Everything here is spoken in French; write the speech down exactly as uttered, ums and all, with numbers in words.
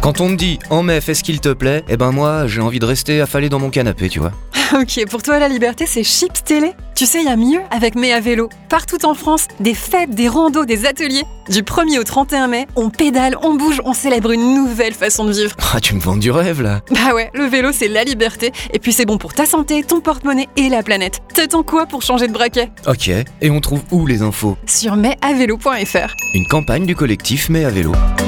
Quand on me dit « en mai, fais ce qu'il te plaît », eh ben moi, j'ai envie de rester affalé dans mon canapé, tu vois. Ok, pour toi la liberté c'est Chips Télé. Tu sais, il y a mieux avec Mai à vélo. Partout en France, des fêtes, des randos, des ateliers. Du premier au trente et un mai, on pédale, on bouge, on célèbre une nouvelle façon de vivre. Ah, tu me vends du rêve là. Bah ouais, le vélo c'est la liberté. Et puis c'est bon pour ta santé, ton porte-monnaie et la planète. T'attends quoi pour changer de braquet? Ok, et on trouve où les infos? Sur mai à vélo point f r. Une campagne du collectif Mai à vélo.